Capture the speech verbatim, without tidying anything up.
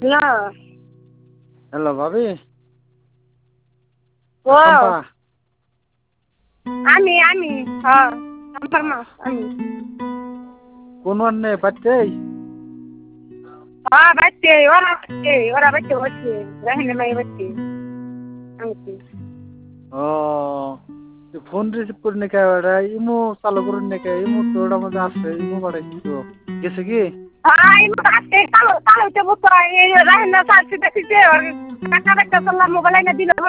hello hello ভাবি ও শম্পা আমি আমি হ্যাঁ আমার মা আমি কোন আন্নে বাচ্চাই হ্যাঁ বাচ্চে ওরা বাচ্চে ওরা বাচ্চে বসছে রাহিনে মাই বাচ্চে আমি ও ফোন রিসিভ করে নাকি ওরা ইমো চালু করে নাকি ইমো তো ওটার মধ্যে আছে ইমো পাঠাইছি তো গেছে কি হ্যাঁ ইমো আসছে কালো কালো তে বুতো এই রাহিনে সাথে দেখতে ওর কাকা কাকা মোবাইল এনে দিল